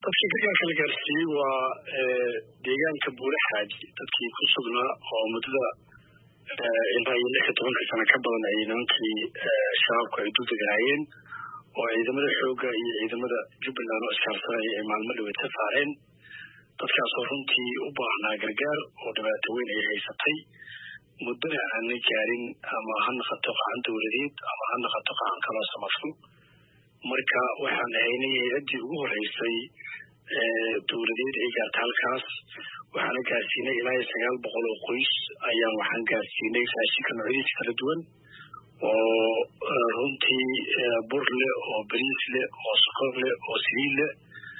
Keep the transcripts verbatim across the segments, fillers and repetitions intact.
dadkii deegaanka la gaarsiiyey waa deegaanka Buulaxaaji dadkii ku sugnaa oo muddada ilaa iyo lix iyo toban sano ka badan ay nimankii shacabku ay dul deganaayeen oo ciidamada xoogga iyo ciidamada Jubbaland oo iskaashanaya ay maalmo dhaweyd ka saareen dadkaas oo runtii u baahnaa gargaar oo dhibaato weyn ay haysatay muddana aanay gaarin ama ha noqoto gacan dowladeed ama ha noqoto gacan kaloo samafal marka waxaan ahaynay hay'adii ugu horeysay dowladeed ay gaartay halkaas waxaana gaarsiinay ilaa iyo sagaal boqol oo qoys ayaan waxaan gaarsiinay raashinka noocyadiisa kala duwan oo runtii bur leh oo bariis leh oo sokor leh oo saliid leh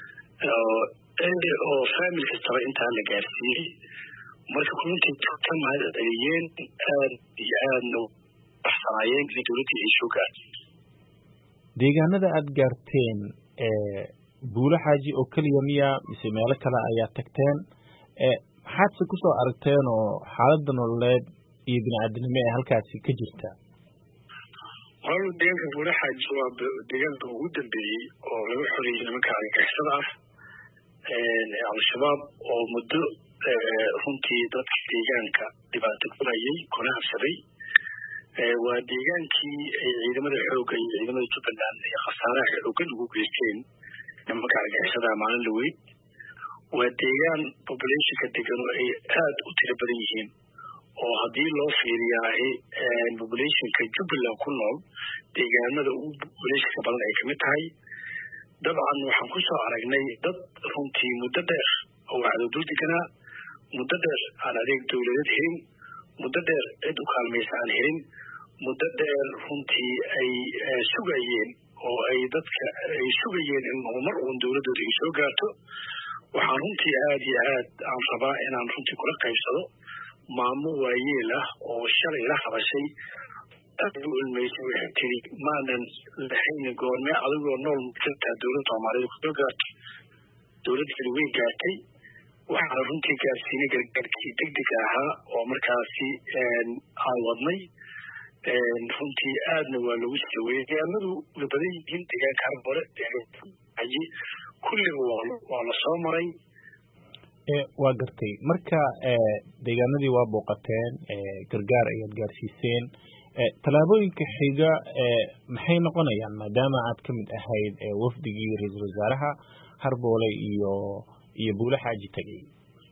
oo family kastaba intaa la gaarsiiyey marka runtii ka mahadceliyeen aad iyo aadna baxsanaayeen in dowladii ay soo gaartay deegaanada aad gaarteen Buulaxaaji oo kaliya miya mise meelo kale ayaa tagteen maxaad si ku soo aragteen oo xaaladda nololeed iyo bini'aadanimo ee halkaasi ka jirta hal deegaanka Buulaxaaji waa deegaanka ugu dambeeyey oo laga xoreeyay nimanka argagixisada ah al-shabaab oo muddo runtii dadka deegaanka dhibaato ku hayay kuna habsaday waa deegaankii ay ciidamada xoogga iyo ciidamada Jubbaland ay khasaaraha xooggan ugu geysteen nimanka argagixisada maalin dhaweyd waa deegaan populationka degan oo ay aad u tiro badan yihiin oo haddii loo fiiriyaahay populationka Jubbaland ku nool deegaanada ugu populationka badan ay kamid tahay dabcan waxaan ku soo aragnay dad runtii muddo dheer oo wacdo dul deganaa muddo dheer aan adeeg dowladeed helin muddo dheer cid u kaalmaysa aan helin muddo dheer runtii ay sugayeen oo ay dadka ay sugayeen in mar uun dowladooda ay soo gaarto waxaan runtii aad iyo aad aan rabaa inaan runtii kula qaybsado maamo waayeel ah oo shalay la hadashay aad u ilmaysay waxay tiri maanan lahayn goorme adigoo nool muddaa dowladda Soomaaliyeed kusoo gaarto dowladda way gaartay waxaan runtii gaarsiinay gargaarkii degdeg ahaa oo markaasi aan wadnay runtii aadna waa lagu soo weeyay deegaanadu way badan yihiin deegaanka hore deegaanka kulliba waa la soo maray waa gartay marka deegaanadii waa booqateen gargaar ayaad gaarsiiseen talaabooyinka xiga maxay noqonayaan maadaama aad ka mid ahayd wafdigii ra'iisul wasaaraha Harboole iyo iyo Buulaxaaji tagay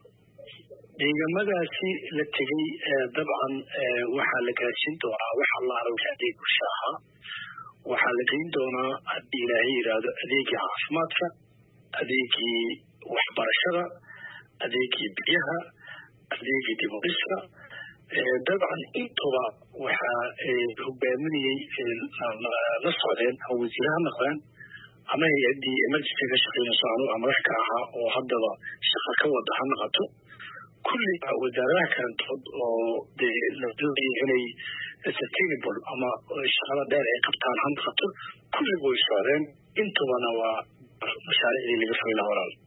deegaamadaasi la tegay dabcan waxaa la gaarsiin doonaa wax Allah aragay adeeg bulshada waxaa la geyn doonaa haddii Ilaahay yiraahdo adeegii caafimaadka adeegii waxbarashada adeegii biyaha adeegii dibadhiska dabcan intuba waxaa hogaaminayay la socdeen wasiiraha noqdeen ama hay'adii emergency ka shaqeynaysa ama madax ka ahaa oo haddaba shaqo ka wada ha noqoto kulli wasaaradaha kalantood oo la doonayay inay sustainable ama shaqada dheer ay qabtaan ha noqoto kulli way socdeen intubana waa mashaariicdii laga fulay walaal